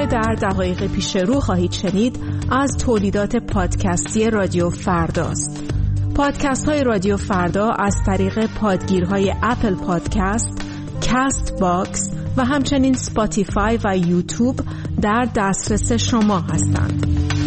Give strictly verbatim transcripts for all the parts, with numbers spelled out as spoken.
در دقایق پیش رو خواهید شنید از تولیدات پادکستی رادیو فرداست. پادکست های رادیو فردا از طریق پادگیرهای اپل پادکست، کست باکس و همچنین سپاتیفای و یوتیوب در دسترس شما هستند.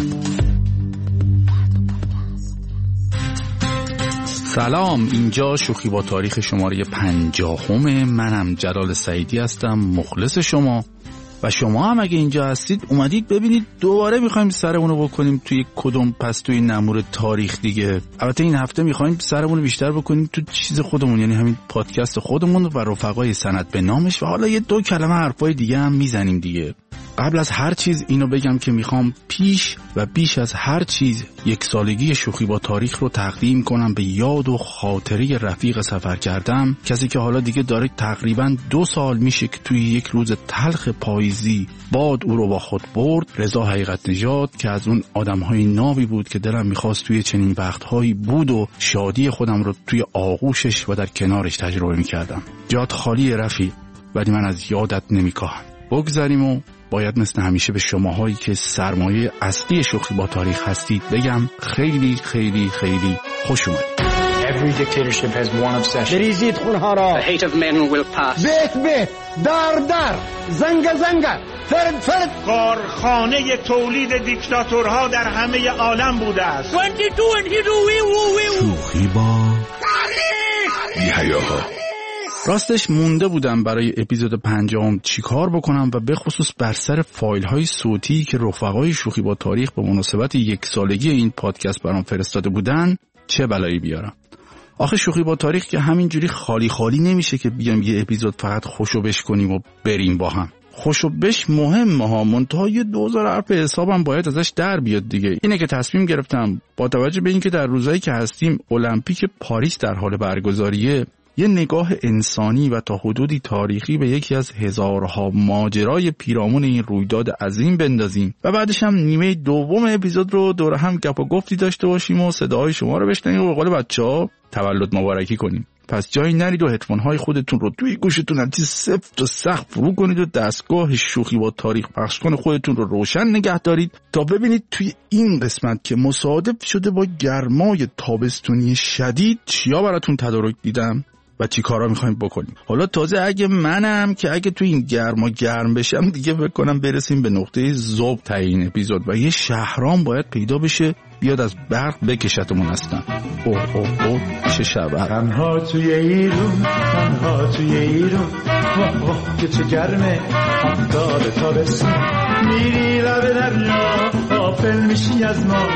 سلام، اینجا شوخی با تاریخ شماره پنجاهم. منم جلال سعیدی هستم، مخلص شما. و شما هم اگه اینجا هستید اومدید ببینید دوباره میخوایم سرمونو بکنیم توی کدوم پس توی نمور تاریخ دیگه. البته این هفته میخوایم سرمونو بیشتر بکنیم تو چیز خودمون، یعنی همین پادکست خودمون و رفقای سند به نامش، و حالا یه دو کلمه حرفای دیگه هم میزنیم دیگه. قبل از هر چیز اینو بگم که میخوام پیش و بیش از هر چیز یک سالگی شوخی با تاریخ رو تقدیم کنم به یاد و خاطره رفیق سفر کردم، کسی که حالا دیگه داره تقریبا دو سال میشه که توی یک روز تلخ پاییزی باد او رو با خود برد. رضا حقیقت نژاد که از اون آدمهای نابی بود که دلم میخواست توی چنین وقتهایی بود و شادی خودم رو توی آغوشش و در کنارش تجربه میکردم. جات خالی رفیق، ولی من از یادت نمیکاهم. بگذاریم و باید مثل همیشه به شماهایی که سرمایه اصلی شوخی با تاریخ هستید بگم خیلی خیلی خیلی خوش اومدید. Every dictatorship has one obsession. بریزید خونها را. The hate of men will pass. بیت بیت، در در، زنگ زنگ، فرد فرد. کارخانه تولید دیکتاتورها در همه عالم بوده است. بیست و دو بیست و دو وی وو وی وو. شوخی با تاریخ. راستش مونده بودم برای اپیزود پنجم چی کار بکنم و به خصوص بر سر فایل های صوتی که رفقای شوخی با تاریخ به مناسبت یک سالگی این پادکست برام فرستاده بودن چه بلایی بیارم. آخه شوخی با تاریخ که همینجوری خالی خالی نمیشه که بیام یه اپیزود فقط خوشو بش کنیم و بریم با هم. خوشو بش مهمه ها، منتها یه دوزار حرف حسابم باید ازش در بیاد دیگه. اینه که تصمیم گرفتم با توجه به اینکه در روزایی که هستیم المپیک پاریس در حال برگزاریه، یه نگاه انسانی و تا حدودی تاریخی به یکی از هزارها ماجرای پیرامون این رویداد عظیم بندازیم و بعدش هم نیمه دوم اپیزود رو دور هم گپ و گفتی داشته باشیم و صداهای شما رو بشنویم و به قول بچه‌ها تولد مبارکی کنیم. پس جایی نرید و هدفون‌های خودتون رو توی گوشتون هم چیز سفت و سخت فرو کنید و دستگاه شوخی با تاریخ پخش کن خودتون رو روشن نگه دارید تا ببینید توی این قسمت که مصادف شده با گرمای تابستونی شدید چیا براتون تدارک دیدم و چی کارا میخوایم بکنیم. حالا تازه اگه منم که اگه تو این گرما گرم بشم دیگه فکر کنم برسیم به نقطه ذوب تا این اپیزود و یه شهرام باید پیدا بشه بیاد از برق بکشتمون هستن. اوه اوه اوه چه شبه. تنها توی ایرون، تنها توی ایرون، واه واه که چه گرمه، آفتاب تابستون، میری لب دریا غافل میشی از ما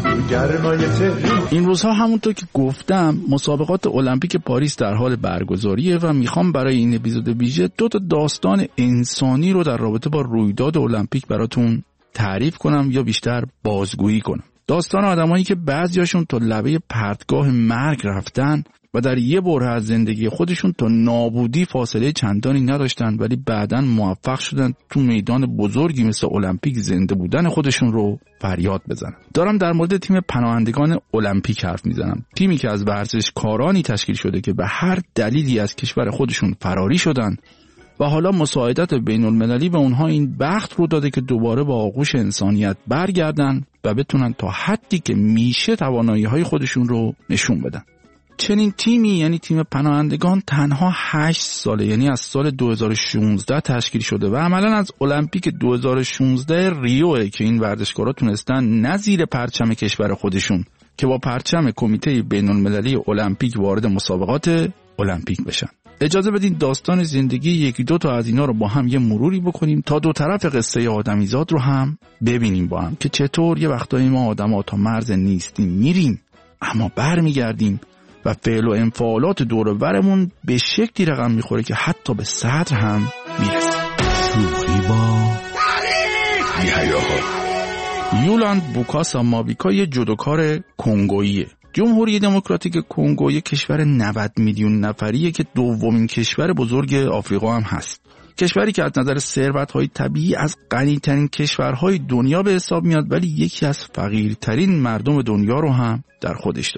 گرمای تهران. این روزها همونطور که گفتم مسابقات المپیک پاریس در حال برگزاریه و میخوام برای این اپیزود ویژه دو تا داستان انسانی رو در رابطه با رویداد المپیک براتون تعریف کنم یا بیشتر بازگویی کنم. داستان آدمایی که بعضیاشون تا لبه پرتگاه مرگ رفتن و در یه بره از زندگی خودشون تا نابودی فاصله چندانی نداشتن، ولی بعداً موفق شدن تو میدان بزرگی مثل المپیک زنده بودن خودشون رو فریاد بزنن. دارم در مورد تیم پناهندگان المپیک حرف میزنم. تیمی که از ورزشکارانی تشکیل شده که به هر دلیلی از کشور خودشون فراری شدن و حالا مساعدت بین المللی به اونها این بخت رو داده که دوباره با آغوش انسانیت برگردن و بتونن تا حدی که میشه توانایی های خودشون رو نشون بدن. چنین تیمی یعنی تیم پناهندگان تنها هشت ساله، یعنی از سال دو هزار و شانزده تشکیل شده و عملاً از المپیک دو هزار و شانزده ریوه که این ورزشکارا تونستن نه زیر پرچم کشور خودشون که با پرچم کمیته بین المللی المپیک وارد مسابقات المپیک بشن. اجازه بدین داستان زندگی یکی دو تا از اینا رو با هم یه مروری بکنیم تا دو طرف قصه آدمیزاد رو هم ببینیم با هم که چطور یه وقتایی ما آدم‌ها تا مرز نیستیم میریم اما برمیگردیم و فعل و انفعالات دور و برمون به شکلی رقم میخوره که حتی به صدر هم میرسه. شوخی با تاریخ. یولاند بوکاسا مابیکا یه جودوکار کنگوییه. جمهوری دموکراتیک کنگو یک کشور نود میلیون نفریه که دومین کشور بزرگ آفریقا هم هست. کشوری که از نظر ثروت‌های طبیعی از غنی‌ترین کشورهای دنیا به حساب میاد، ولی یکی از فقیرترین مردم دنیا رو هم در خودش داره.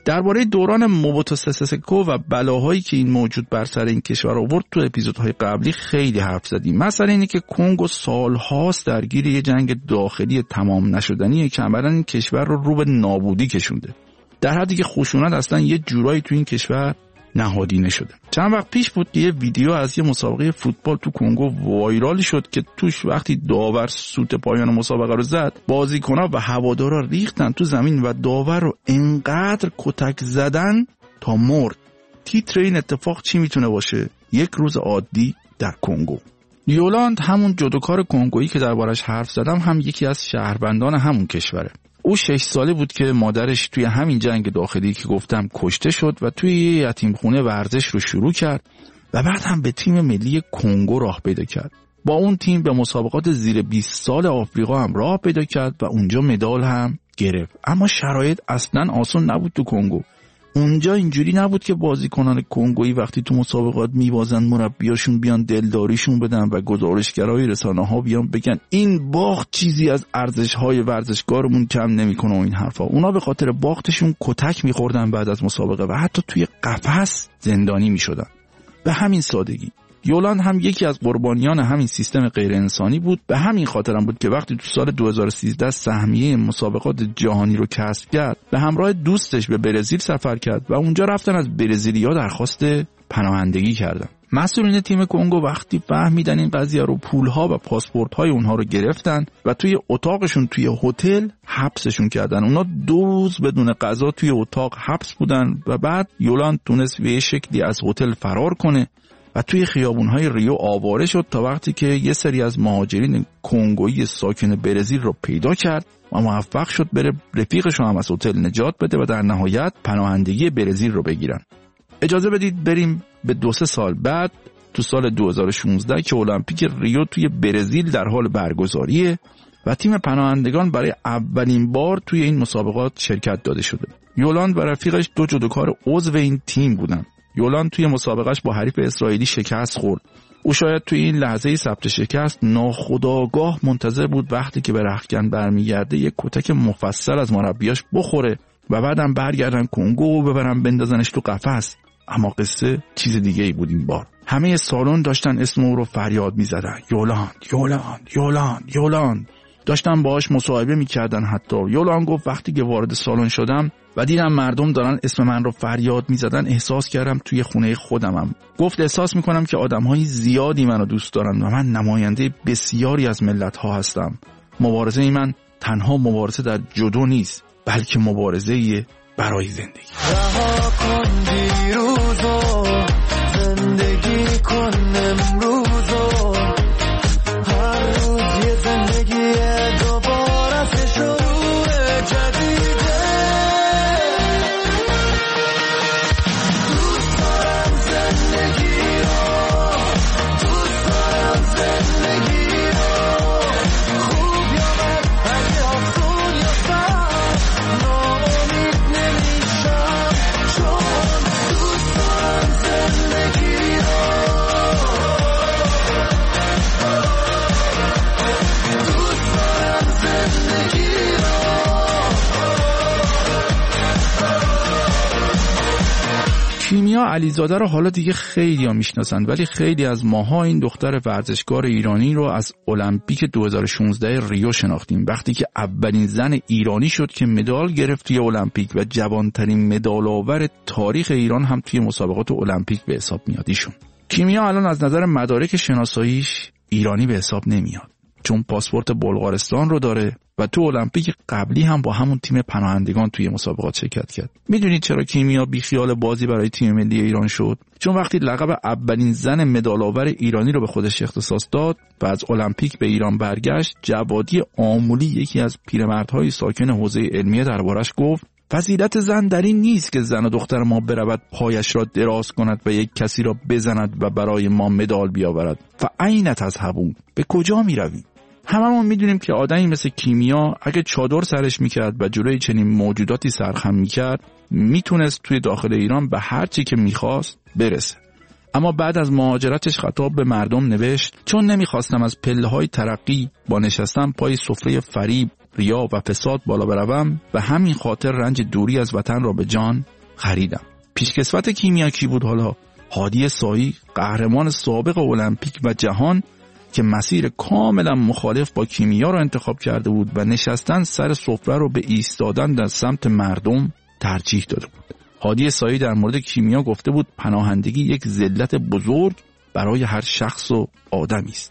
درباره دوران موبوتو سسه سکو و بلاهایی که این موجود بر سر این کشور آورد تو اپیزودهای قبلی خیلی حرف زدیم. مثلا اینه که کنگو سالهاست درگیر یه جنگ داخلی تمام نشدنیه که عملاً این کشور رو رو به نابودی کشونده، در حدی که خشونت اصلا یه جورایی تو این کشور نهادینه شده. چند وقت پیش بود که یه ویدیو از یه مسابقه فوتبال تو کنگو وایرال شد که توش وقتی داور سوت پایان مسابقه رو زد، بازیکن‌ها و هوادارا ریختن تو زمین و داور رو انقدر کتک زدن تا مرد. تیتر این اتفاق چی میتونه باشه؟ یک روز عادی در کنگو. یولاند، همون جودوکار کنگویی که دربارش حرف زدم، هم یکی از شهروندان همون کشوره. او شش ساله بود که مادرش توی همین جنگ داخلی که گفتم کشته شد و توی یه یتیمخونه ورزش رو شروع کرد و بعد هم به تیم ملی کنگو راه پیدا کرد. با اون تیم به مسابقات زیر بیست سال آفریقا هم راه پیدا کرد و اونجا مدال هم گرفت. اما شرایط اصلاً آسان نبود تو کنگو. اونجا اینجوری نبود که بازیکنان کنگویی وقتی تو مسابقات میبازن مربیاشون بیان دلداریشون بدن و گزارشگرای رسانه‌ها بیان بگن این باخت چیزی از ارزش‌های ورزشکارمون کم نمی‌کنه و این حرفا. اونا به خاطر باختشون کتک می‌خوردن بعد از مسابقه و حتی توی قفس زندانی می‌شدن. به همین سادگی. یولاند هم یکی از قربانیان همین سیستم غیر انسانی بود. به همین خاطرم بود که وقتی تو سال دو هزار و سیزده سهمیه مسابقات جهانی رو کسب کرد، به همراه دوستش به برزیل سفر کرد و اونجا رفتن از برزیلیا درخواست پناهندگی کردن. مسئولین تیم کنگو وقتی فهمیدن این قضیه رو، پولها و پاسپورت‌های اونها رو گرفتن و توی اتاقشون توی هتل حبسشون کردن. اونا دو روز بدون غذا توی اتاق حبس بودن و بعد یولاند تونست به شکلی از هتل فرار کنه و توی خیابون‌های ریو آواره شد تا وقتی که یه سری از مهاجرین کنگویی ساکن برزیل رو پیدا کرد و موفق شد بره رفیقش رو هم از هتل نجات بده و در نهایت پناهندگی برزیل رو بگیرن. اجازه بدید بریم به دو سه سال بعد، تو سال دو هزار و شانزده که المپیک ریو توی برزیل در حال برگزاریه و تیم پناهندگان برای اولین بار توی این مسابقات شرکت داده شده. یولاند و رفیقش دو جودوکار عضو این تیم بودن. یولاند توی مسابقهش با حریف اسرائیلی شکست خورد. او شاید توی این لحظه ثبت شکست ناخودآگاه منتظر بود وقتی که به رختکن برمیگرده یک کتک مفصل از مربیاش بخوره و بعدم برگردن کنگو و ببرن بندازنش تو قفس. اما قصه چیز دیگه ای بود این بار. همه سالن داشتن اسم او رو فریاد می‌زدن. یولاند، یولاند، یولاند، یولاند. داشتن باهاش مصاحبه می‌کردن. حتی یولاند گفت وقتی که وارد سالن شدم و دیدم مردم دارن اسم من رو فریاد می‌زدن، احساس کردم توی خونه خودمم. گفت احساس می‌کنم که آدم‌های زیادی منو دوست دارن و من نماینده بسیاری از ملت‌ها هستم. مبارزه من تنها مبارزه در جودو نیست، بلکه مبارزه برای زندگی. رها کن دیروزو، زندگی کن امروزو، هر روز یه زندگی دوباره سه شروع جدیده. دوست دارم زندگی رو، دوست دارم زندگی رو، خوب یا بد، اگه آسون یا سخت، ناامید نمیشم چون دوست دارم زندگی رو، دوست دارم زندگی رو. کیمیا علیزاده رو حالا دیگه خیلی ها میشناسن، ولی خیلی از ماها این دختر ورزشکار ایرانی رو از المپیک دو هزار و شانزده ریو شناختیم، وقتی که اولین زن ایرانی شد که مدال گرفت توی المپیک و جوانترین مدال آور تاریخ ایران هم توی مسابقات المپیک به حساب میاد ایشون. کیمیا الان از نظر مدارک شناساییش ایرانی به حساب نمیاد، چون پاسپورت بلغارستان رو داره و تو المپیک قبلی هم با همون تیم پناهندگان توی مسابقات شرکت کرد. میدونید چرا کیمیا بیخیال بازی برای تیم ملی ایران شد؟ چون وقتی لقب اولین زن مدال آور ایرانی رو به خودش اختصاص داد و از المپیک به ایران برگشت، جوادی آمولی یکی از پیرمردهای ساکن حوزه علمیه دربارش گفت فضیلت زن در این نیست که زن و دختر ما برود پایش را دراز کند و یک کسی را بزند و برای ما مدال بیاورد. فاین تذهبون، به کجا می رویم؟ هممون میدونیم که آدمی مثل کیمیا اگه چادر سرش میکرد و جلوی چنین موجوداتی سرخم میکرد، میتونست توی داخل ایران به هر چی که میخواست برسه. اما بعد از مهاجرتش خطاب به مردم نوشت چون نمیخواستم از پله‌های ترقی با نشستن پای سفره فریب، ریا و فساد بالا بروم و همین خاطر رنج دوری از وطن را به جان خریدم. پیشکسوت کیمیا کی بود حالا؟ هادی سایی، قهرمان سابق المپیک و جهان که مسیر کاملا مخالف با کیمیا رو انتخاب کرده بود و نشستن سر سفره رو به ایستادن در سمت مردم ترجیح داده بود. هادی سایی در مورد کیمیا گفته بود پناهندگی یک ذلت بزرگ برای هر شخص و آدمی است.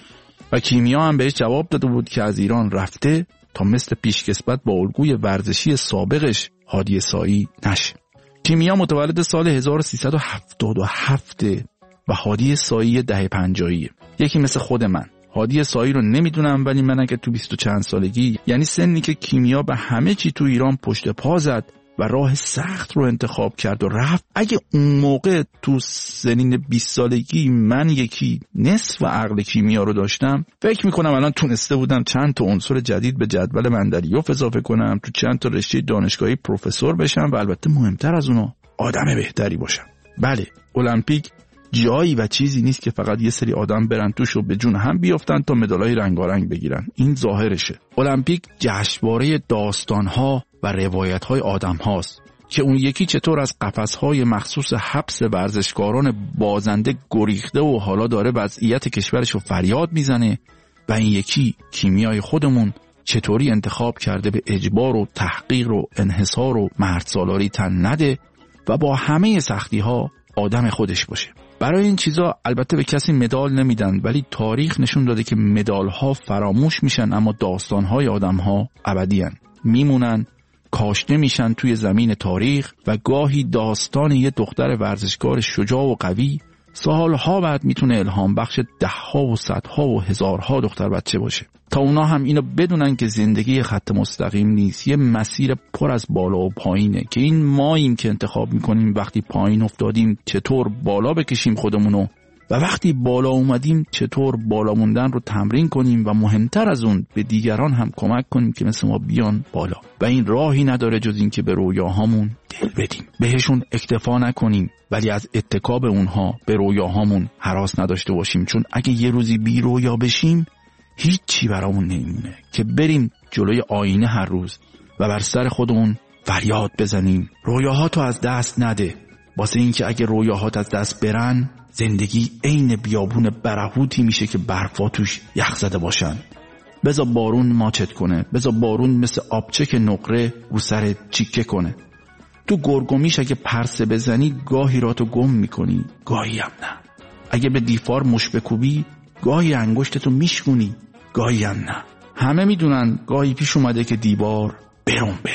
و کیمیا هم بهش جواب داده بود که از ایران رفته تا مثل پیشکسوت با الگوی ورزشی سابقش هادی سایی نشه. کیمیا متولد سال هزار و سیصد و هفتاد و هفت و هادی سایی دهه پنجاهیه. یکی مثل خود من. هادی سایی رو نمیدونم، ولی من اگه تو بیست و چند سالگی، یعنی سنی که کیمیا به همه چی تو ایران پشت پا زد و راه سخت رو انتخاب کرد و رفت، اگه اون موقع تو سنین بیست سالگی من یکی نصف عقل کیمیا رو داشتم، فکر میکنم الان تونسته بودم چند تا عنصر جدید به جدول مندلیوف اضافه کنم، تو چند تا رشته دانشگاهی پروفسور بشم و البته مهمتر از اونها آدم بهتری باشم. بله، المپیک جایی و چیزی نیست که فقط یه سری آدم برن توش و به جون هم بیافتن تا مدالای رنگارنگ بگیرن. این ظاهرشه. المپیک جشنواره داستان‌ها و روایت‌های آدم‌هاست که اون یکی چطور از قفس‌های مخصوص حبس ورزشکاران بازنده گریخته و حالا داره وضعیت کشورش رو فریاد میزنه، و این یکی کیمیای خودمون چطوری انتخاب کرده به اجبار و تحقیر و انحصار و مردسالاری تن نده و با همه سختی‌ها آدم خودش باشه. برای این چیزا البته به کسی مدال نمیدن، ولی تاریخ نشون داده که مدال‌ها فراموش میشن اما داستان‌های آدم‌ها ابدی‌ان، میمونن، کاشته میشن توی زمین تاریخ و گاهی داستان یه دختر ورزشکار شجاع و قوی سالها بعد میتونه الهام بخش ده‌ها و صدها و هزارها دختر بچه باشه، تا اونا هم اینو بدونن که زندگی خط مستقیم نیست، یه مسیر پر از بالا و پایینه که این ماییم که انتخاب میکنیم وقتی پایین افتادیم چطور بالا بکشیم خودمونو و وقتی بالا اومدیم چطور بالا موندن رو تمرین کنیم و مهمتر از اون به دیگران هم کمک کنیم که مثل ما بیان بالا. و این راهی نداره جز این که به رویاهامون دل بدیم، بهشون اکتفا نکنیم ولی از اتکا به اونها به رویاهامون هراس نداشته باشیم، چون اگه یه روزی بی رویا بشیم هیچی برامون نمیمونه که بریم جلوی آینه هر روز و بر سر خودمون فریاد بزنیم رویاهاتو از دست نده، واسه این که اگه رویاهات از دست برن زندگی عین بیابون برهوتی میشه که برفا توش یخ زده باشن. بذار بارون ماچت کنه، بذار بارون مثل آبچک نقره رو سر چیکه کنه. تو گرگومیش اگه پرسه بزنی گاهی راتو گم میکنی، گاهی هم نه. اگه به دیفار مش بکوبی گاهی انگشتتو میشکونی، گاهی هم نه. همه میدونن گاهی پیش اومده که دیوار برنبه،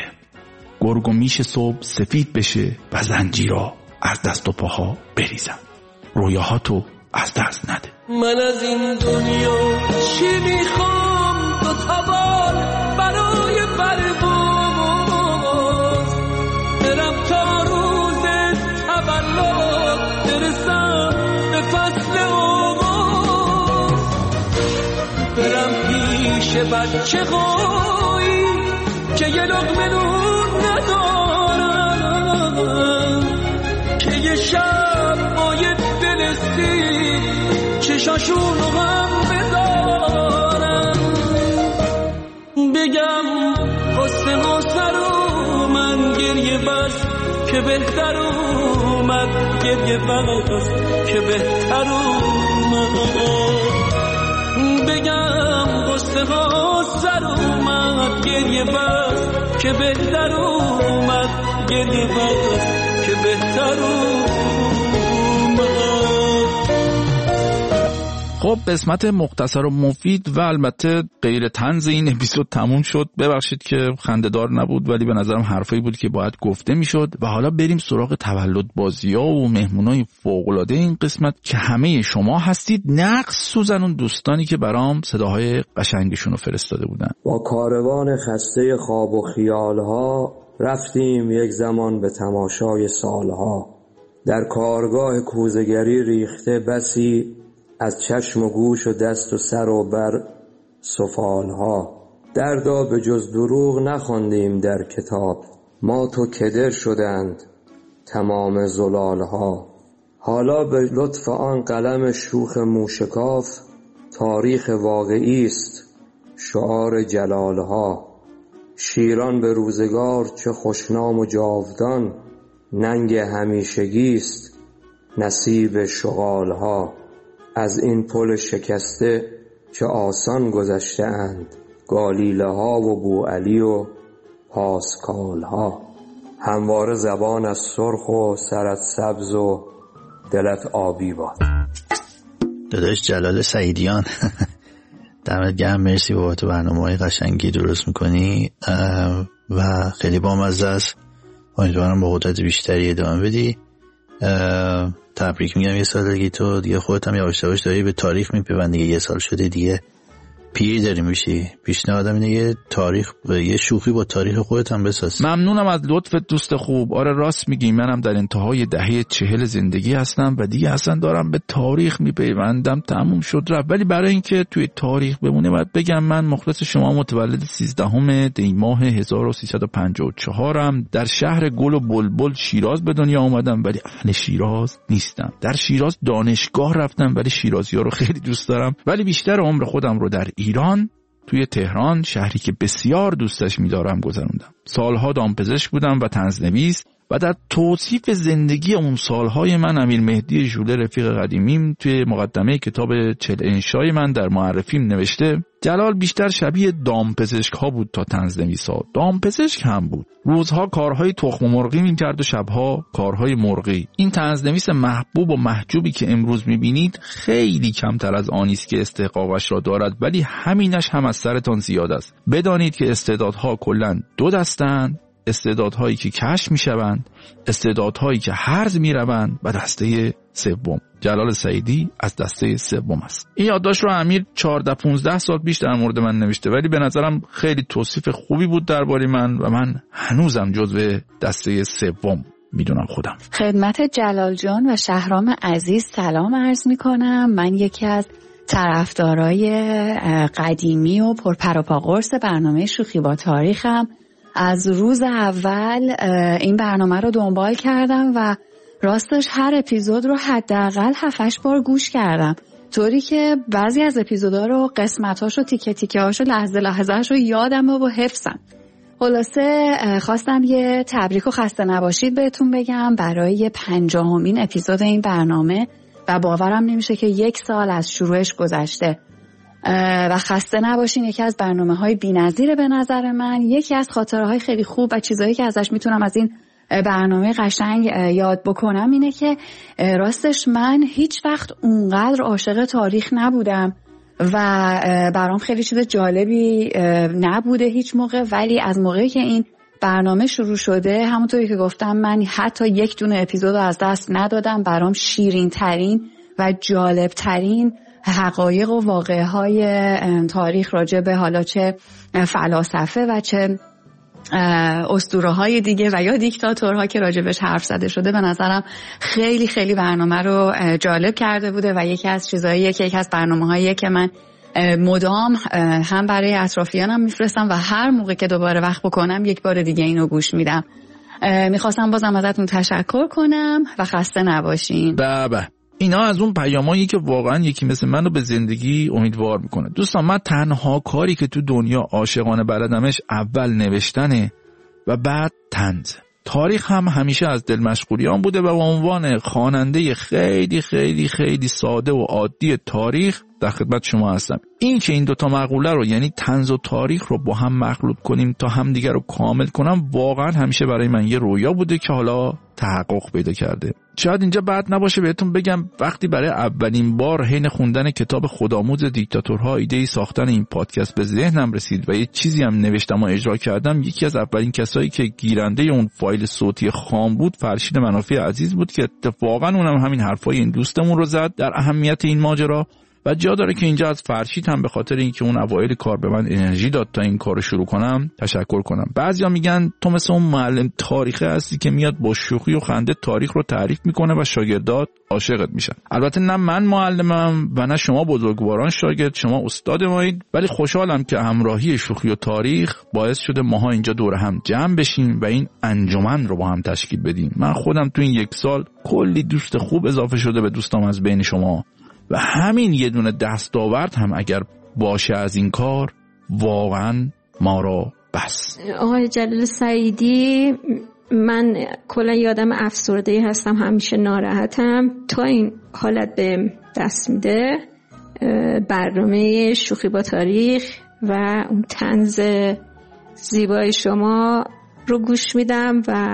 گرگومیش صبح سفید بشه و زنجیرها از دست و پاها بریزن. رویاهاتو از دست نده. من از این دنیا چی میخوام؟ دو تبار برای پرواز، برم تا روز تولد برسم به فصل آغاز، برم پیش بچه هایی که یه لقمه نون ندارن، که یه شب باید دلستی چشاشون رو هم بذارم، بگم حسن ما سر اومد گریه بس که بهتر اومد، گریه بس که بهتر اومد، بگم حسن ما سر اومد گریه بس که بهتر اومد، گریه بس که بهتر اومد. خب قسمت مختصر و مفید و البته غیر طنز این اپیزود تموم شد. ببخشید که خنده‌دار نبود ولی به نظرم حرفایی بود که باید گفته میشد. و حالا بریم سراغ تولد بازی‌ها و مهمونای فوق‌العاده این قسمت که همه شما هستید، نقص سوزن اون دوستانی که برام صداهای قشنگشون رو فرستاده بودن. با کاروان خسته خواب و خیالها رفتیم یک زمان به تماشای سالها، در کارگاه کوزه‌گری ریخته بسی از چشم و گوش و دست و سر و بر سفالها، دردا به جز دروغ نخواندیم در کتاب، ما تو کدر شدند تمام زلالها، حالا به لطف آن قلم شوخ موشکاف تاریخ واقعی است شعار جلالها، شیران به روزگار چه خوشنام و جاودان ننگ همیشگیست نصیب شغالها. از این پل شکسته چه آسان گذشته اند گالیله ها و بوعلی و پاسکال ها. همواره زبان از سرخ و سرت سبز و دلت آبی باد. داداش جلال سعیدیان دمت گرم، مرسی بابت تو برنامه‌های قشنگی درست میکنی و خیلی بامزه است. امیدوارم با قدرت بیشتری ادامه بدی. تبریک میگم یه سال دیگه، تو دیگه خودت هم یواش یواش داری به تاریخ میپیوندی دیگه، یه سال شده دیگه پیر داری میشی. پیشنهادم اینه یه تاریخ یه شوخی با تاریخ خودت هم بساز. ممنونم از لطفت دوست خوب. آره راست میگی، منم در انتهای دهه چهل زندگی هستم و دیگه اصلا دارم به تاریخ میپیوندم. تموم شد رفت. ولی برای اینکه توی تاریخ بمونه باید بگم من مخلص شما متولد سیزدهم دی ماه هزار و سیصد و پنجاه و چهار ام در شهر گل و بلبل شیراز به دنیا اومدم، ولی اهل شیراز نیستم. در شیراز دانشگاه رفتم ولی شیرازی‌ها رو خیلی دوست دارم، ولی بیشتر عمر خودم رو در ایران توی تهران، شهری که بسیار دوستش می‌دارم، گذروندم. سالها دامپزشک بودم و طنزنویس و در توصیف زندگی اون سالهای من امیر مهدی ژوله رفیق قدیمیم توی مقدمه کتاب چهل انشای من در معرفیم نوشته جلال بیشتر شبیه دامپزشک ها بود تا طنزنویس ها. دامپزشک هم بود، روزها کارهای تخم مرغی می‌کرد و شبها کارهای مرغی. این طنزنویس محبوب و محجوبی که امروز می‌بینید خیلی کمتر از آنی است که استحقاقش را دارد، ولی همینش هم از سرتان زیاد است. بدانید که استعدادها کلاً دو دستند: استعدادهایی که کشف میشوند، استعدادهایی که هرز میروند و دسته سوم. جلال سعیدی از دسته سوم است. این یادداشت رو امیر چهارده پانزده سال پیش در مورد من نوشته، ولی به نظرم خیلی توصیف خوبی بود درباره من و من هنوزم جزو دسته سوم میدونم خودم. خدمت جلال جان و شهرام عزیز سلام عرض میکنم. من یکی از طرفدارای قدیمی و پرپراپا قرص برنامه شوخی با تاریخم. از روز اول این برنامه رو دنبال کردم و راستش هر اپیزود رو حداقل هفت هشت بار گوش کردم، طوری که بعضی از اپیزودا رو قسمتاش و تیکه تیکه هاش و لحظه لحظه‌اش رو یادم و حفظم. خلاصه خواستم یه تبریک و خسته نباشید بهتون بگم برای پنجاهمین اپیزود این برنامه و باورم نمیشه که یک سال از شروعش گذشته و خسته نباشین. یکی از برنامه‌های بی‌نظیره به نظر من. یکی از خاطره‌های خیلی خوب و چیزایی که ازش میتونم از این برنامه قشنگ یاد بکنم اینه که راستش من هیچ وقت اونقدر عاشق تاریخ نبودم و برام خیلی چیز جالبی نبوده هیچ موقع، ولی از موقعی که این برنامه شروع شده همونطوری که گفتم من حتی یک دونه اپیزود از دست ندادم. برام شیرین ترین و جالب ترین حقایق و واقعه های تاریخ راجع به حالا چه فلاسفه و چه اسطوره های دیگه و یا دیکتاتورها که راجع بهش حرف زده شده به نظرم خیلی خیلی برنامه رو جالب کرده بوده و یکی از چیزاییه که یکی از برنامه‌هاییه که من مدام هم برای اطرافیانم میفرستم و هر موقع که دوباره وقت بکنم یک بار دیگه اینو گوش میدم. میخواستم بازم ازتون تشکر کنم و خسته نباشین. بابا اینا از اون پیامایی که واقعا یکی مثل منو به زندگی امیدوار میکنه. دوستان من تنها کاری که تو دنیا عاشقانه بلدمش اول نوشتنه و بعد طنز. تاریخ هم همیشه از دل مشغولیام بوده و به عنوان خواننده خیلی خیلی خیلی ساده و عادی تاریخ در خدمت شما هستم. این که این دوتا مقوله رو یعنی طنز و تاریخ رو با هم مخلوط کنیم تا هم دیگر رو کامل کنم واقعا همیشه برای من یه رویا بوده که حالا تحقق پیدا کرده. شاید اینجا بد نباشه بهتون بگم وقتی برای اولین بار حین خوندن کتاب خودآموز دیکتاتورها ایده ساختن این پادکست به ذهنم رسید و یه چیزی هم نوشتم و اجرا کردم، یکی از اولین کسایی که گیرنده اون فایل صوتی خام بود فرشید منافی عزیز بود که اتفاقا اونم همین حرفای این دوستمون رو زد در اهمیت این ماجرا. و جا داره که اینجا از فرشید هم به خاطر اینکه اون اوایل کار به من انرژی داد تا این کارو شروع کنم تشکر کنم. بعضیا میگن تو مثل اون معلم تاریخ هستی که میاد با شوخی و خنده تاریخ رو تعریف میکنه و شاگردات عاشقت میشن. البته نه من معلمم و نه شما بزرگواران شاگرد، شما استاد مایید، ولی خوشحالم که همراهی شوخی و تاریخ باعث شده ماها اینجا دور هم جمع بشیم و این انجمن رو با هم تشکیل بدیم. من خودم تو این یک سال کلی دوست خوب اضافه شده به دوستام از بین شما و همین یه دونه دستاورد هم اگر باشه از این کار واقعا ما را بس. آقای جلال سعیدی من کلا یادم افسرده‌ای هستم، همیشه ناراحتم. تا این حالت به دست میده برنامه شوخی با تاریخ و اون طنز زیبای شما رو گوش میدم و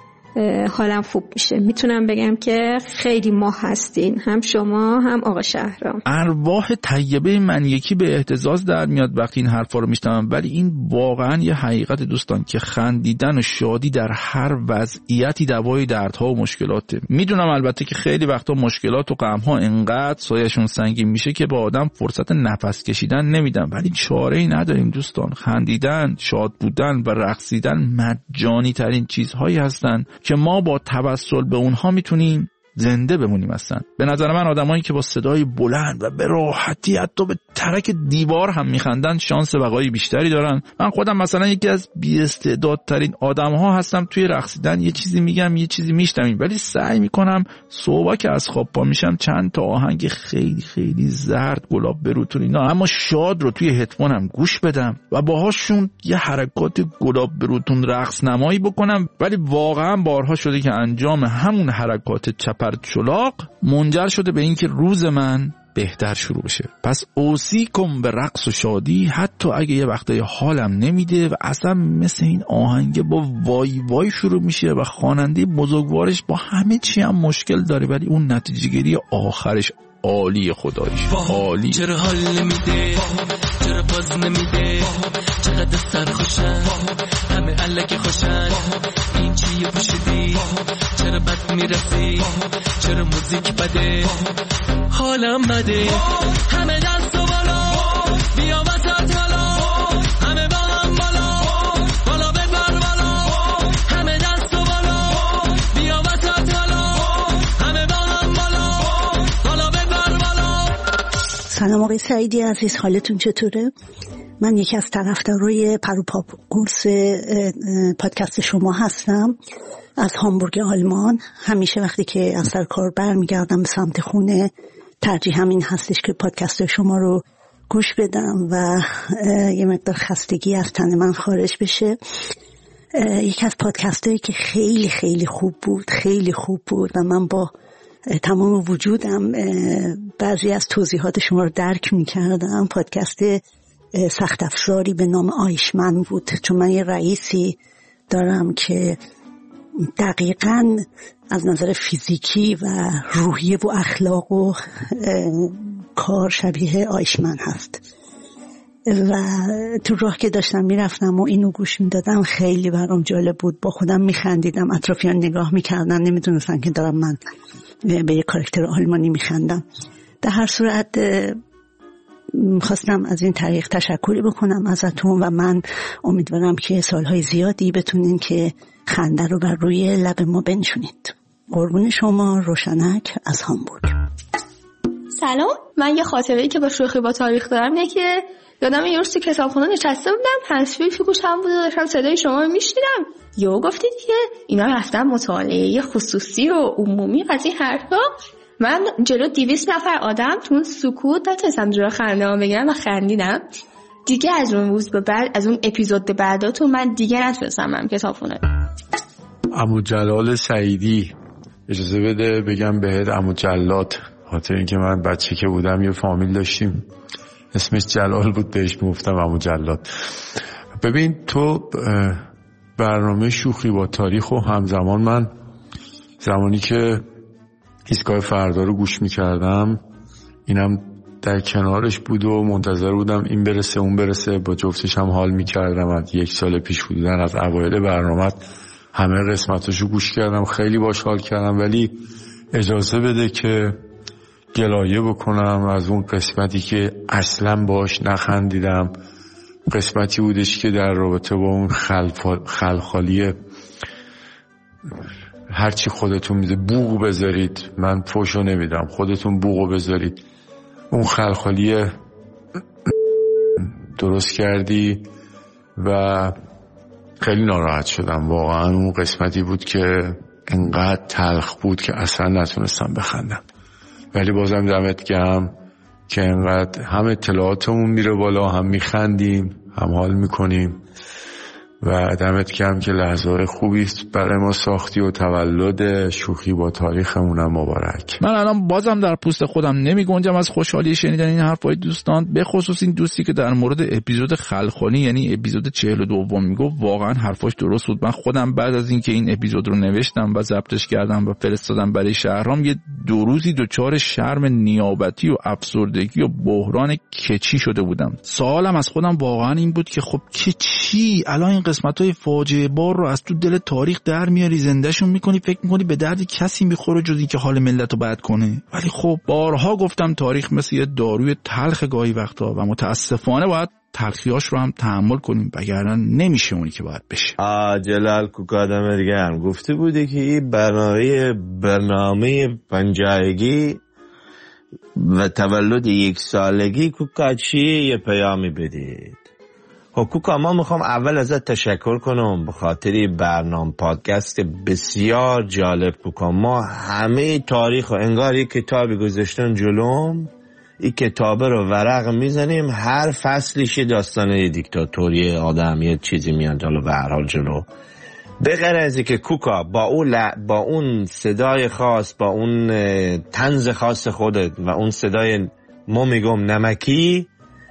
حالم خوب میشه. میتونم بگم که خیلی ماه هستین، هم شما هم آقا شهرام. ارواح طیبه من یکی به اهتزاز در میاد وقتی این حرفا رو میشنوم، ولی این واقعا یه حقیقت دوستان که خندیدن و شادی در هر وضعیتی دوای دردها و مشکلاته. میدونم البته که خیلی وقتا مشکلات و غمها انقدر سایه‌شون سنگین میشه که به آدم فرصت نفس کشیدن نمیدن، ولی چاره‌ای نداریم دوستان. خندیدن، شاد بودن و رقصیدن مجانی ترین چیزهایی هستن که ما با توسل به اونها میتونیم زنده بمونیم. هستن به نظر من آدمایی که با صدای بلند و به راحتی حتی به ترک دیوار هم میخندن شانس بقای بیشتری دارن. من خودم مثلا یکی از بی‌استعدادترین آدم‌ها هستم توی رقصیدن. یه چیزی میگم یه چیزی میشنویم، ولی سعی میکنم صبح که از خواب پا میشم چند تا آهنگ خیلی خیلی زرد، گلاب بروتون اینا اما شاد رو توی هدفونم گوش بدم و باهاشون یه حرکات گلاب بروتون رقص نمایی بکنم. ولی واقعا بارها شده که انجام همون حرکات چپر چلاق منجر شده به اینکه روز من بهتر شروع بشه. پس اوصیکم به رقص و شادی، حتی اگه یه وقتای حالم نمیده و اصلا مثل این آهنگ با وای وای شروع میشه و خواننده بزرگوارش با همه چی هم مشکل داره، ولی اون نتیجه گیری آخرش عالی، خداییش عالی. چرا حال نمیده، چرا باز نمیده، چقدر سرخوشن همه الک خوشن، این چیه پوشیدی، چرا بد میرسی، چرا موزیک بده، حالم بده، همه دست و بالا بیا وسط حالا، همه با هم بالا بالا ببر بالا، همه دست و بالا بیا وسط حالا، همه با هم بالا بالا ببر بالا. سلام آقای سعیدی عزیز، حالتون چطوره؟ من یکی از طرفدارای پروپا قرص پادکست شما هستم از هامبورگ آلمان. همیشه وقتی که از سر کار برمیگردم به سمت خونه ترجیح همین هستش که پادکست شما رو گوش بدم و یه مقدار خستگی از تن من خارج بشه. یکی از پادکست هایی که خیلی خیلی خوب بود، خیلی خوب بود و من با تمام وجودم بعضی از توضیحات شما رو درک می کردم. پادکست سخت افزاری به نام آیشمن بود، چون من یه رئیسی دارم که دقیقاً از نظر فیزیکی و روحیه و اخلاق و کار شبیه آیشمن هست و تو راه که داشتم میرفتم و اینو گوش میدادم خیلی برام جالب بود. با خودم میخندیدم، اطرافیان نگاه میکردن نمیدونستن که دارم من به یه کاراکتر آلمانی میخندم. در هر صورت خواستم از این طریق تشکری بکنم ازتون و من امیدوارم که سالهای زیادی بتونین که خنده رو بر روی لب ما بنشونید. قربون شما، روشنک از هامبورگ. سلام، من یه خاطره‌ای که با شوخی با تاریخ دارم اینه که یادم یه روز تو کتابخونه نشسته بودم، هنسفری تو گوشم بود و داشتم صدای شما رو میشنیدم. یهو گفتید که اینا رفتن مطالعه خصوصی و عمومی از این حرفا. من جلو دویست نفر آدم تو اون سکوت نتونستم جلو خنده‌ام بگیرم و خندیدم. دیگه از اون روز به بعد، از اون اپیزود به بعداتون من دیگه نتونستم برم کتابخونه. عمو جلال سعیدی، اجازه بده بگم بهت عمو جلاد، خاطر اینکه من بچه که بودم یه فامیل داشتیم اسمش جلال بود، بهش میگفتم عمو جلاد. ببین تو برنامه شوخی با تاریخ و همزمان من زمانی که ایستگاه فردا رو گوش میکردم اینم در کنارش بود و منتظر بودم این برسه اون برسه، با جفتش هم حال میکردم. از یک سال پیش بودن از اوایل برنامه همه قسمتاشو گوش کردم، خیلی باش حال کردم. ولی اجازه بده که گلایه بکنم از اون قسمتی که اصلا باش نخندیدم. قسمتی بودش که در رابطه با اون خلخالی هرچی خودتون میده بوق بذارید، من فوشو نمیدم، خودتون بوقو بذارید. اون خلخالی درست کردی و خیلی ناراحت شدم. واقعا اون قسمتی بود که انقدر تلخ بود که اصلا نتونستم بخندم. ولی بازم دمت گرم که انقدر هم اطلاعاتمون میره بالا، هم میخندیم، هم حال میکنیم. و دمت گرم که لحظه خوبی برای ما ساختی و تولد شوخی با تاریخمونم مبارک. من الان بازم در پوست خودم نمی گنجم از خوشحالی شنیدن این حرفای دوستان، به خصوص این دوستی که در مورد اپیزود خلخانی یعنی اپیزود چهل و دوم میگفت. واقعا حرفاش درست بود. من خودم بعد از اینکه این اپیزود رو نوشتم و ضبطش کردم و فرستادم برای شهرام، یه دو روزی دچار شرم نیابتی و افسردگی و بحران کچی شده بودم. سوالم از خودم واقعا این بود که خب کچی الان این قسمت‌های فاجعه بار رو از تو دل تاریخ در میاری، زندهشون میکنی، فکر میکنی به درد کسی میخوره جز این که حال ملت رو بد کنه. ولی خب بارها گفتم تاریخ مثل یه داروی تلخ گاهی وقتا و متاسفانه باید تلخیاش رو هم تحمل کنیم، وگرنه نمیشه اونی که باید بشه. آ جلال کوکادم دیگه گفته بوده که این برنامه برنامه پنجاهگی و تولد یک سالگی کوکا چی یه پیامی بدید. خب کوکا ما میخوام اول ازت تشکر کنم به خاطر برنامه پادکست بسیار جالب. کوکا ما همه تاریخ و انگار یک کتابی گذاشتن جلوم، این کتابه رو ورق میزنیم، هر فصلیش داستانه دیکتاتوری آدمیت چیزی میاد حالا به هر حال جلو. به غیر از اینکه کوکا با اون ل... با اون صدای خاص، با اون طنز خاص خودت و اون صدای ما میگم نمکی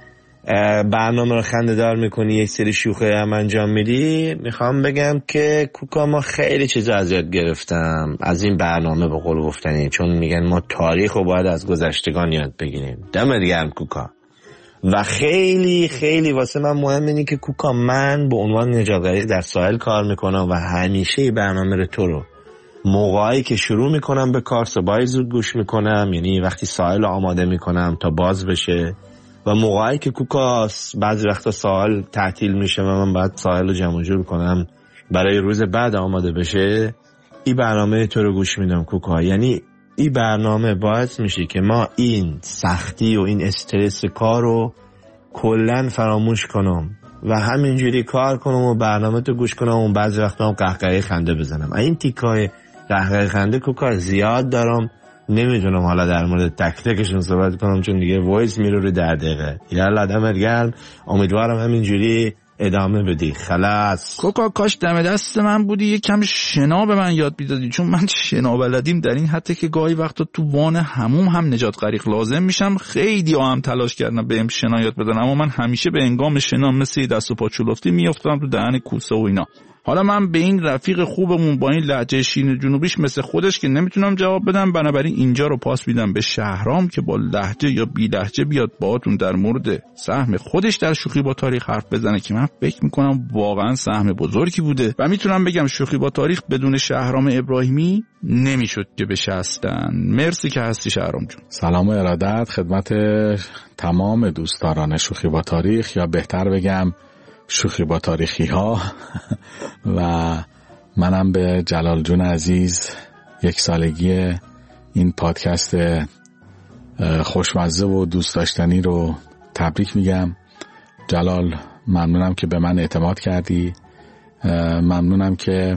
برنامه رو خنده‌دار میکنی، یک سری شوخی هم انجام میدی، میخوام بگم که کوکا ما خیلی چیزا از یاد گرفتم از این برنامه به قول گفتنی، چون میگن ما تاریخ رو باید از گذشتگان یاد بگیریم. دمت گرم کوکا. و خیلی خیلی واسه من مهم اینه که کوکا من به عنوان نجات غریق در ساحل کار میکنم و همیشه برنامه رو تو رو موقعی که شروع میکنم به کار صبحای زود گوش میکنم، یعنی وقتی ساحل آماده میکنم تا باز بشه، و موقعی که کوکا بعضی وقتا ساحل تعطیل میشه و من باید ساحل رو جمع جور کنم برای روز بعد آماده بشه، این برنامه تو رو گوش میدم کوکا. یعنی این برنامه باعث میشه که ما این سختی و این استرس کار رو کلن فراموش کنم و همینجوری کار کنم و برنامه تو گوش کنم و بعضی وقتا هم قهقهه خنده بزنم. این تیکای قهقهه خنده کوکا زیاد دارم، نمیدونم حالا در مورد تک تکشون صحبت کنم چون دیگه وایس میره رو در دقیقه. یالا دمت گرم، امیدوارم همینجوری ادامه بدی. خلاص کوکا کاش دم دست من بودی یه کم شنا به من یاد میدادی، چون من شنا بلدیم در این حتی که گاهی وقتا تو وان هموم هم نجات غریق لازم میشم. خیلی هم تلاش کردم بهم شنا یاد بدن، اما من همیشه به انگام شنا مثل دست و پا چلفتی میافتادم تو دهن کوسه و اینا. حالا من به این رفیق خوبمون با این لهجه شین جنوبیش مثل خودش که نمیتونم جواب بدم، بنابراین اینجا رو پاس میدم به شهرام که با لهجه یا بی لهجه بیاد باهاتون در مورد سهم خودش در شوخی با تاریخ حرف بزنه که من فکر میکنم واقعا سهم بزرگی بوده و میتونم بگم شوخی با تاریخ بدون شهرام ابراهیمی نمیشد که بشه هستن. مرسی که هستی شهرام جون. سلام و ارادت خدمت تمام دوستداران شوخی با تاریخ، یا بهتر بگم شوخی با تاریخی ها. و منم به جلال جون عزیز یک سالگی این پادکست خوشمزه و دوست داشتنی رو تبریک میگم. جلال ممنونم که به من اعتماد کردی، ممنونم که